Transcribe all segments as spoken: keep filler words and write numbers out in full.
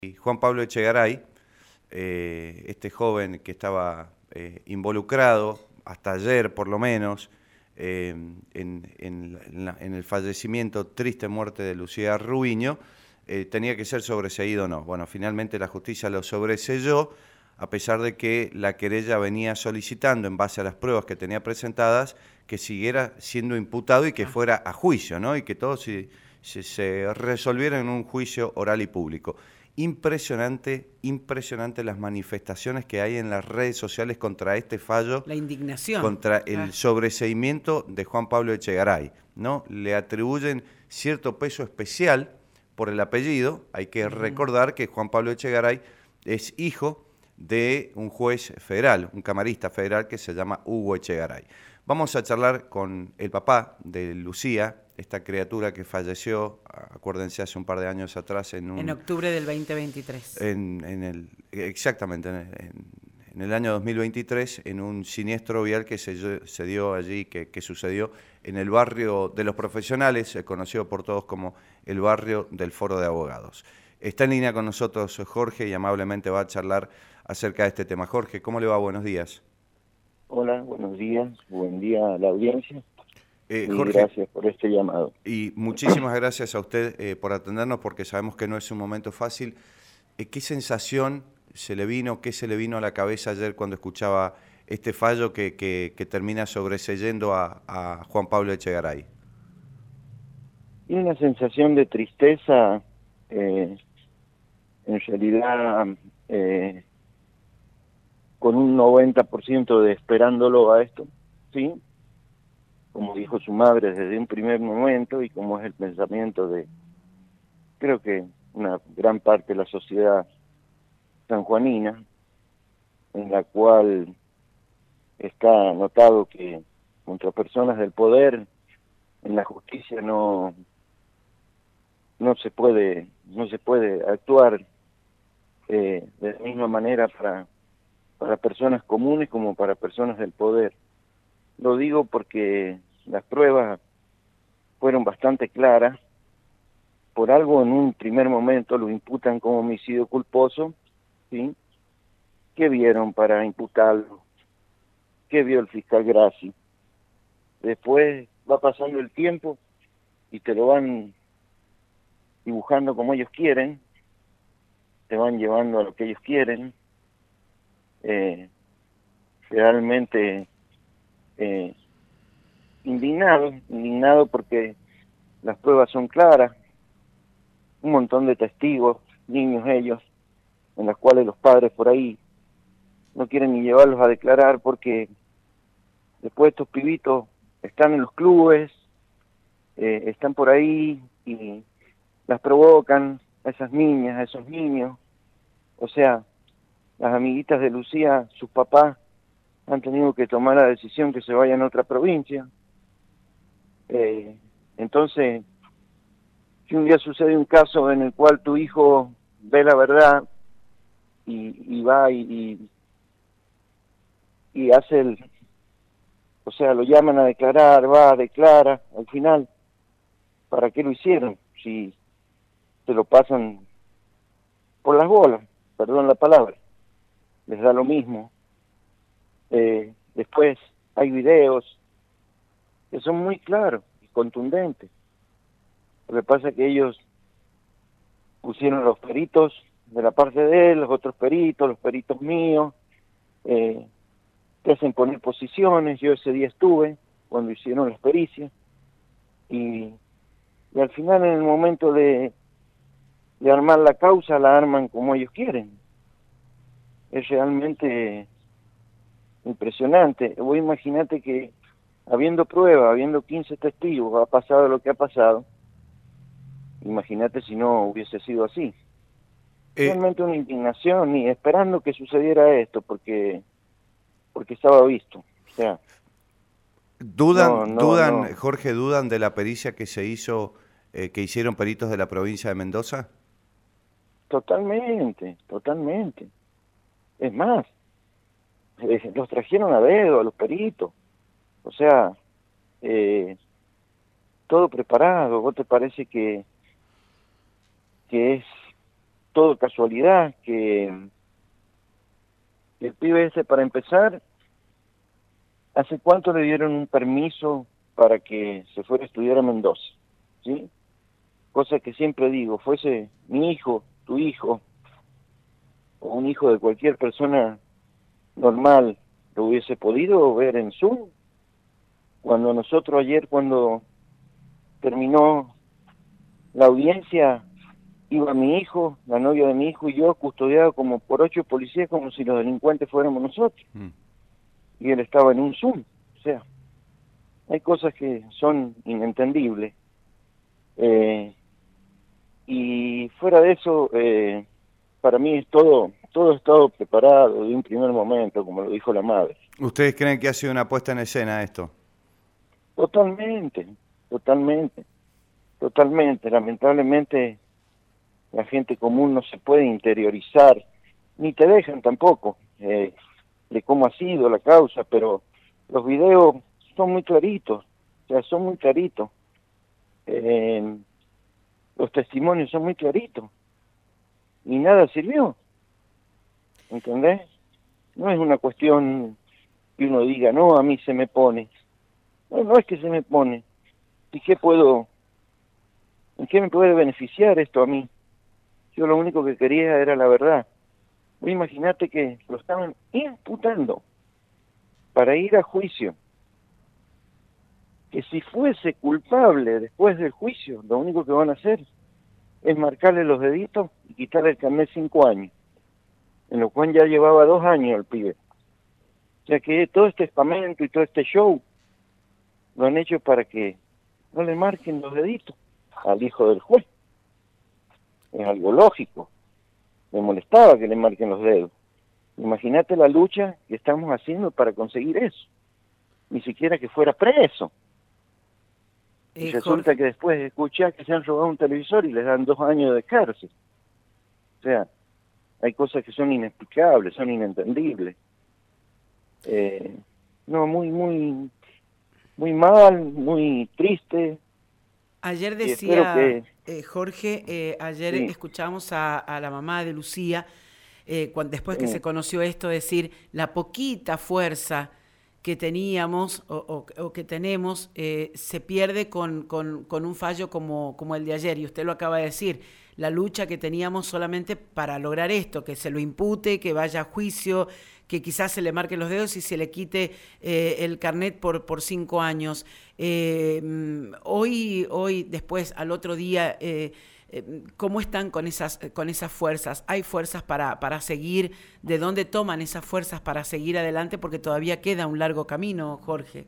Y Juan Pablo Echegaray, eh, este joven que estaba eh, involucrado, hasta ayer por lo menos, eh, en, en, en, la, en el fallecimiento, triste muerte de Lucía Rubiño, eh, tenía que ser sobreseído o no. Bueno, finalmente la justicia lo sobreseyó, a pesar de que la querella venía solicitando, en base a las pruebas que tenía presentadas, que siguiera siendo imputado y que fuera a juicio, ¿no? Y que todo se, se, se resolviera en un juicio oral y público. Impresionante, impresionante las manifestaciones que hay en las redes sociales contra este fallo, la indignación, contra ah. el sobreseimiento de Juan Pablo Echegaray, ¿no? Le atribuyen cierto peso especial por el apellido. Hay que uh-huh. recordar que Juan Pablo Echegaray es hijo de un juez federal, un camarista federal que se llama Hugo Echegaray. Vamos a charlar con el papá de Lucía, esta criatura que falleció, acuérdense, hace un par de años atrás en un... En octubre del veinte veintitrés. En, en el, exactamente, en, en, en el año dos mil veintitrés, en un siniestro vial que se, se dio allí, que, que sucedió en el barrio de los profesionales, conocido por todos como el barrio del Foro de Abogados. Está en línea con nosotros Jorge y amablemente va a charlar acerca de este tema. Jorge, ¿cómo le va? Buenos días. Hola, buenos días, buen día a la audiencia eh, y Jorge, gracias por este llamado. Y muchísimas gracias a usted eh, por atendernos, porque sabemos que no es un momento fácil. Eh, ¿Qué sensación se le vino, qué se le vino a la cabeza ayer cuando escuchaba este fallo que, que, que termina sobreseyendo a, a Juan Pablo Echegaray? Y una sensación de tristeza, eh, en realidad eh, con un noventa por ciento de esperándolo a esto, ¿sí? Como dijo su madre desde un primer momento y como es el pensamiento de, creo que una gran parte de la sociedad sanjuanina, en la cual está notado que contra personas del poder en la justicia no no se puede no se puede actuar eh, de la misma manera para para personas comunes como para personas del poder. Lo digo porque las pruebas fueron bastante claras. Por algo en un primer momento lo imputan como homicidio culposo, ¿sí? ¿Qué vieron para imputarlo? ¿Qué vio el fiscal Grassi? Después va pasando el tiempo y te lo van dibujando como ellos quieren, te van llevando a lo que ellos quieren. Eh, realmente eh, indignado, indignado porque las pruebas son claras, un montón de testigos, niños ellos, en los cuales los padres por ahí no quieren ni llevarlos a declarar porque después estos pibitos están en los clubes, eh, están por ahí y las provocan a esas niñas, a esos niños. O sea, las amiguitas de Lucía, sus papás han tenido que tomar la decisión que se vayan a otra provincia. Eh, entonces, si un día sucede un caso en el cual tu hijo ve la verdad y, y va y, y, y hace el... O sea, lo llaman a declarar, va, declara, al final, ¿para qué lo hicieron? Si se lo pasan por las bolas, perdón la palabra, les da lo mismo. Eh, después hay videos que son muy claros y contundentes. Lo que pasa es que ellos pusieron los peritos de la parte de él, los otros peritos, los peritos míos, eh, te hacen poner posiciones. Yo ese día estuve cuando hicieron las pericias y, y al final en el momento de, de armar la causa la arman como ellos quieren. Es realmente impresionante. Vos imaginate que habiendo pruebas, habiendo quince testigos, ha pasado lo que ha pasado. Imagínate si no hubiese sido así. Eh, realmente una indignación y esperando que sucediera esto porque porque estaba visto. O sea, ¿Dudan, no, no, dudan no. Jorge, dudan de la pericia que se hizo, eh, que hicieron peritos de la provincia de Mendoza? Totalmente, totalmente. Es más, eh, los trajeron a dedo a los peritos. O sea, eh, todo preparado. ¿Vos te parece que, que es todo casualidad, que el pibe ese, para empezar, ¿hace cuánto le dieron un permiso para que se fuera a estudiar a Mendoza? ¿Sí? Cosa que siempre digo, fuese mi hijo, tu hijo, o un hijo de cualquier persona normal, lo hubiese podido ver en Zoom. Cuando nosotros ayer, cuando terminó la audiencia, iba mi hijo, la novia de mi hijo y yo, custodiados como por ocho policías, como si los delincuentes fuéramos nosotros. Mm. Y él estaba en un Zoom. O sea, hay cosas que son inentendibles. Eh, y fuera de eso, eh, para mí es todo, todo estado preparado de un primer momento, como lo dijo la madre. ¿Ustedes creen que ha sido una puesta en escena esto? Totalmente, totalmente, totalmente. Lamentablemente la gente común no se puede interiorizar, ni te dejan tampoco, eh, de cómo ha sido la causa, pero los videos son muy claritos, o sea, son muy claritos. Eh, los testimonios son muy claritos. Y nada sirvió. ¿Entendés? No es una cuestión que uno diga, no, a mí se me pone. No, no es que se me pone. ¿Y qué puedo, en qué me puede beneficiar esto a mí? Yo lo único que quería era la verdad. Imagínate que lo estaban imputando para ir a juicio. Que si fuese culpable después del juicio, lo único que van a hacer es marcarle los deditos y quitarle el carnet cinco años. En lo cual ya llevaba dos años el pibe. O sea que todo este espamento y todo este show lo han hecho para que no le marquen los deditos al hijo del juez. Es algo lógico. Me molestaba que le marquen los dedos. Imagínate la lucha que estamos haciendo para conseguir eso. Ni siquiera que fuera preso. Y eh, resulta Jorge... que después escuchás que se han robado un televisor y les dan dos años de cárcel. O sea, hay cosas que son inexplicables, son inentendibles. Eh, no, muy, muy, muy mal, muy triste. Ayer decía, que... eh, Jorge, eh, ayer sí. escuchamos a, a la mamá de Lucía, eh, cuando, después sí. que se conoció esto, decir la poquita fuerza que teníamos o, o, o que tenemos eh, se pierde con, con, con un fallo como, como el de ayer, y usted lo acaba de decir, la lucha que teníamos solamente para lograr esto, que se lo impute, que vaya a juicio, que quizás se le marquen los dedos y se le quite eh, el carnet por, por cinco años. Eh, hoy, hoy, después, al otro día, eh, eh, ¿cómo están con esas, con esas fuerzas? ¿Hay fuerzas para, para seguir? ¿De dónde toman esas fuerzas para seguir adelante? Porque todavía queda un largo camino, Jorge.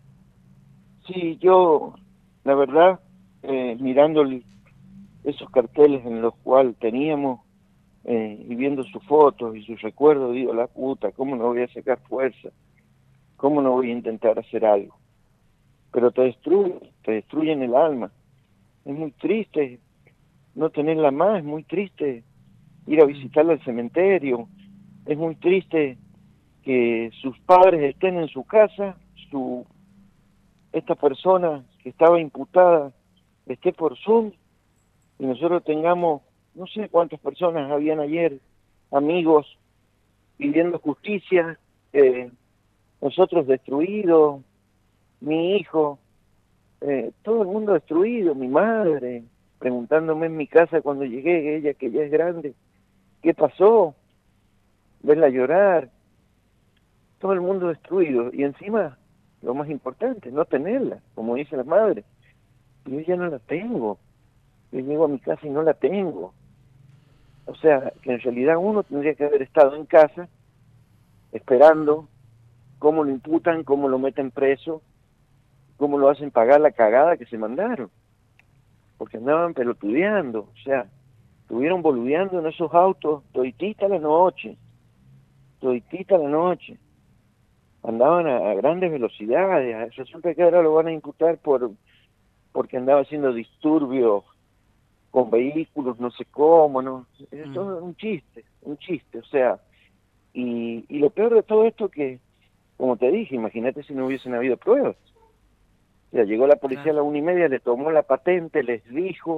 Sí, yo, la verdad, eh, mirando el, esos carteles en los cuales teníamos, Eh, y viendo sus fotos y sus recuerdos, digo, la puta, ¿cómo no voy a sacar fuerza? ¿Cómo no voy a intentar hacer algo? Pero te destruyen, te destruyen el alma. Es muy triste no tenerla más, es muy triste ir a visitarla al cementerio, es muy triste que sus padres estén en su casa, su esta persona que estaba imputada esté por Zoom, y nosotros tengamos no sé cuántas personas habían ayer, amigos, pidiendo justicia, eh, nosotros destruidos, mi hijo, eh, todo el mundo destruido, mi madre, preguntándome en mi casa cuando llegué, ella que ya es grande, ¿qué pasó? Verla llorar, todo el mundo destruido, y encima, lo más importante, no tenerla, como dice la madre, yo ya no la tengo, yo llego a mi casa y no la tengo. O sea, que en realidad uno tendría que haber estado en casa esperando cómo lo imputan, cómo lo meten preso, cómo lo hacen pagar la cagada que se mandaron. Porque andaban pelotudeando, o sea, estuvieron boludeando en esos autos toditita la noche, toditita la noche. Andaban a, a grandes velocidades, resulta que ahora lo van a imputar por porque andaba haciendo disturbios con vehículos, no sé cómo, no, eso mm. es un chiste, un chiste, o sea, y, y lo peor de todo esto que, como te dije, imagínate si no hubiesen habido pruebas. O sea, llegó la policía claro. a la una y media, le tomó la patente, les dijo,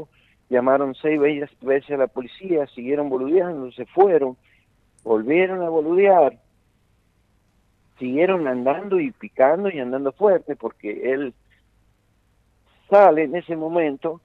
llamaron seis veces a la policía, siguieron boludeando, se fueron, volvieron a boludear, siguieron andando y picando y andando fuerte, porque él sale en ese momento,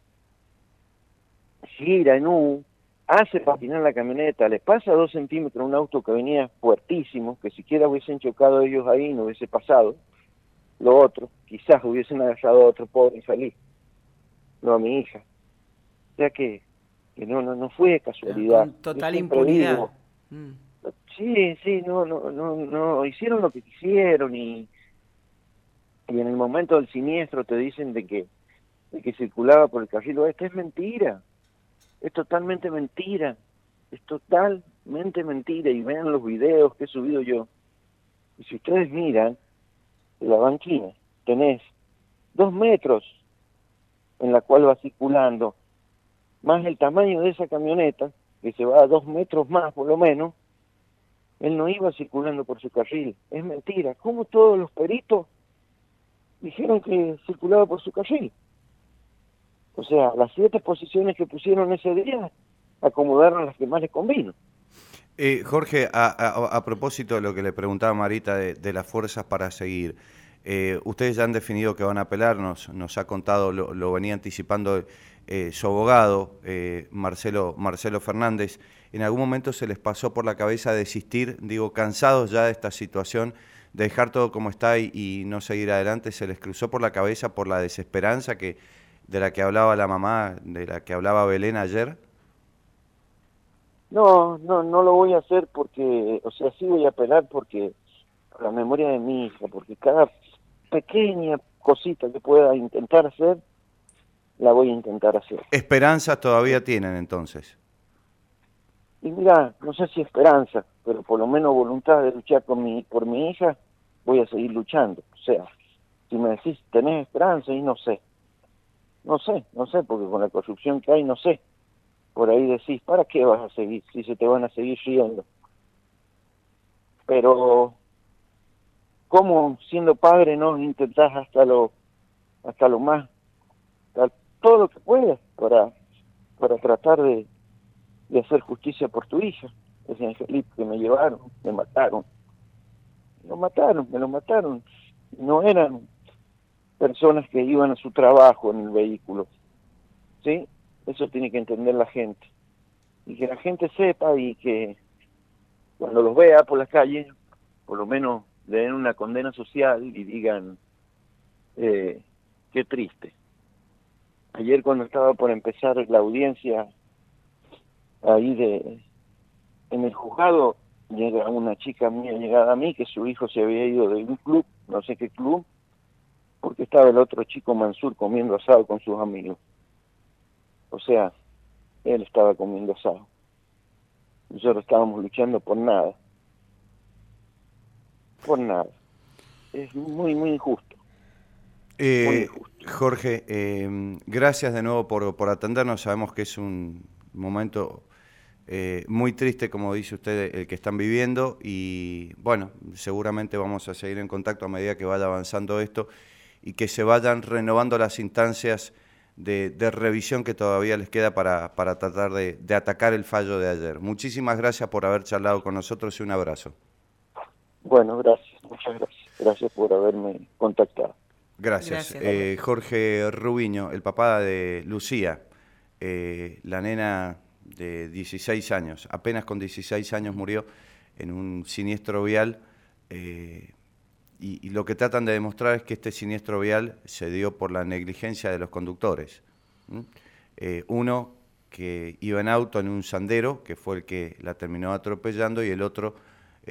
gira en U, hace patinar la camioneta, le pasa dos centímetros a un auto que venía fuertísimo, que siquiera hubiesen chocado ellos ahí, no hubiese pasado. Lo otro, quizás hubiesen agarrado a otro pobre infeliz, no a mi hija. O sea que, que no, no, no fue casualidad. Con total impunidad. Digo, mm. Sí, sí, no, no, no, no, hicieron lo que quisieron y, y en el momento del siniestro te dicen de que, de que circulaba por el carril oeste. Es mentira. Es totalmente mentira, es totalmente mentira, y vean los videos que he subido yo. Y si ustedes miran, en la banquina tenés dos metros en la cual va circulando, más el tamaño de esa camioneta, que se va a dos metros más por lo menos, él no iba circulando por su carril. Es mentira. ¿Cómo todos los peritos dijeron que circulaba por su carril? O sea, las siete posiciones que pusieron ese día acomodaron las que más les convino. Eh, Jorge, a, a, a propósito de lo que le preguntaba Marita de, de las fuerzas para seguir, eh, ustedes ya han definido que van a apelar, nos, nos ha contado, lo, lo venía anticipando eh, su abogado, eh, Marcelo, Marcelo Fernández. ¿En algún momento se les pasó por la cabeza desistir, digo, cansados ya de esta situación, de dejar todo como está y, y no seguir adelante? ¿Se les cruzó por la cabeza por la desesperanza que de la que hablaba la mamá, de la que hablaba Belén ayer? No, no, no lo voy a hacer porque, o sea, sí voy a apelar porque, por la memoria de mi hija, porque cada pequeña cosita que pueda intentar hacer, la voy a intentar hacer. ¿Esperanzas todavía tienen entonces? Y mira, no sé si esperanza, pero por lo menos voluntad de luchar con mi, por mi hija, voy a seguir luchando. O sea, si me decís, ¿tenés esperanza? Y no sé. No sé, no sé, porque con la corrupción que hay, no sé. Por ahí decís, ¿para qué vas a seguir si se te van a seguir riendo? Pero, ¿cómo siendo padre no intentás hasta lo hasta lo más, hasta todo lo que puedas para, para tratar de, de hacer justicia por tu hija? Ese angelito que me llevaron, me mataron. Lo mataron, me lo mataron. No eran personas que iban a su trabajo en el vehículo, ¿sí? Eso tiene que entender la gente. Y que la gente sepa y que cuando los vea por la calle, por lo menos le den una condena social y digan, eh, qué triste. Ayer cuando estaba por empezar la audiencia ahí de en el juzgado, llega una chica mía llegada a mí, que su hijo se había ido de un club, no sé qué club, porque estaba el otro chico Mansur comiendo asado con sus amigos. O sea, él estaba comiendo asado. Nosotros estábamos luchando por nada. Por nada. Es muy, muy injusto. Eh, muy injusto. Jorge, eh, gracias de nuevo por, por atendernos. Sabemos que es un momento eh, muy triste, como dice usted, el que están viviendo. Y bueno, seguramente vamos a seguir en contacto a medida que vaya avanzando esto y que se vayan renovando las instancias de, de revisión que todavía les queda para, para tratar de, de atacar el fallo de ayer. Muchísimas gracias por haber charlado con nosotros y un abrazo. Bueno, gracias, muchas gracias. Gracias por haberme contactado. Gracias. Gracias. Eh, Jorge Rubiño, el papá de Lucía, eh, la nena de dieciséis años, apenas con dieciséis años murió en un siniestro vial. Eh, Y, y lo que tratan de demostrar es que este siniestro vial se dio por la negligencia de los conductores. ¿Mm? Eh, uno que iba en auto en un sandero, que fue el que la terminó atropellando, y el otro